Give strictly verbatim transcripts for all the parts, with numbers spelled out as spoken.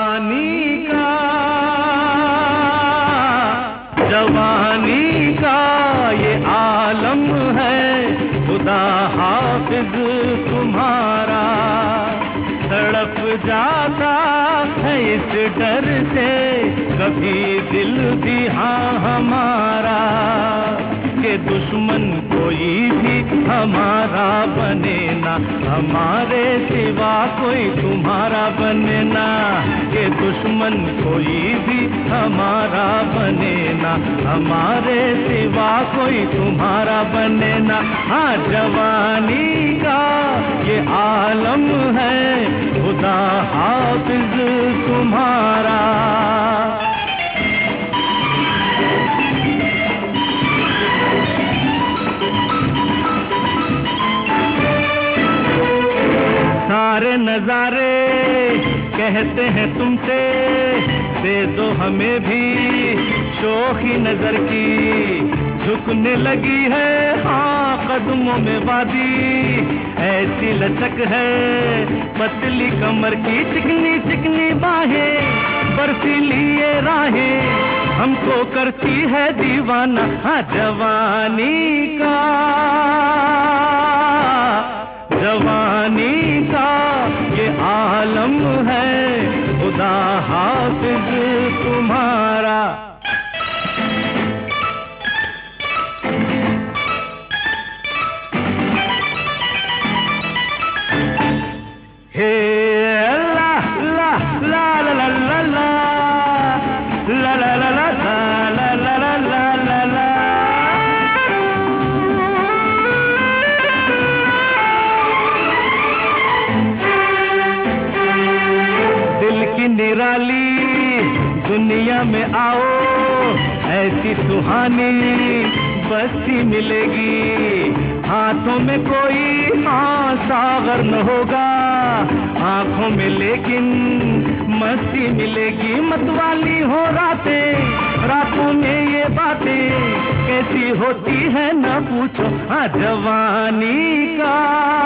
जवानी का जवानी का ये आलम है, खुदा हाफिज तुम्हारा। तड़प जाता है इस डर से कभी दिल भी हाँ हमारा, कि दुश्मन कोई भी हमारा बने ना, हमारे सिवा कोई तुम्हारा बने ना। कि दुश्मन कोई भी हमारा बने ना, हमारे सिवा कोई तुम्हारा बने ना। हाँ, जवानी का ये आलम है, खुदा हाफिज तुम्हारा। सारे नजारे कहते हैं तुमसे, दे दो हमें भी शोखी नजर की। झुकने लगी है हाँ कदमों में वादी, ऐसी लचक है पतली कमर की। चिकनी चिकनी बाहें बर्फीली ये राहें हमको करती है दीवाना। हाँ, जवानी का जवानी का ये आलम है, खुदा हाफिज तुम्हारा। हे ला ला ला ला ला ला ला ला ला ला ला ला ला ला ला। दिल की निराली दुनिया में आओ, ऐसी सुहानी बस्ती मिलेगी। हाथों में कोई हाँ सागर न होगा, आंखों में लेकिन मस्ती मिलेगी। मतवाली हो रातें, रातों में ये बातें कैसी होती है न पूछो। हाँ, जवानी का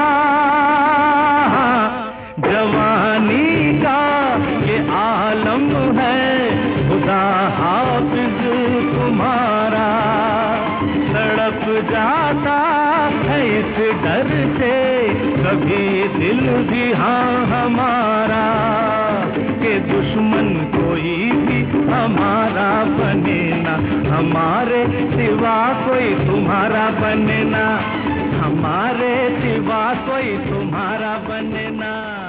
जवानी का ये आलम है, खुदा हाफिज तुम्हारा। तड़प जाता है इस डर से कभी दिल भी हाँ हमारा, कि दुश्मन कोई भी हमारा बने ना, हमारे सिवा कोई तुम्हारा बने ना, हमारे सिवा कोई तुम्हारा बने ना।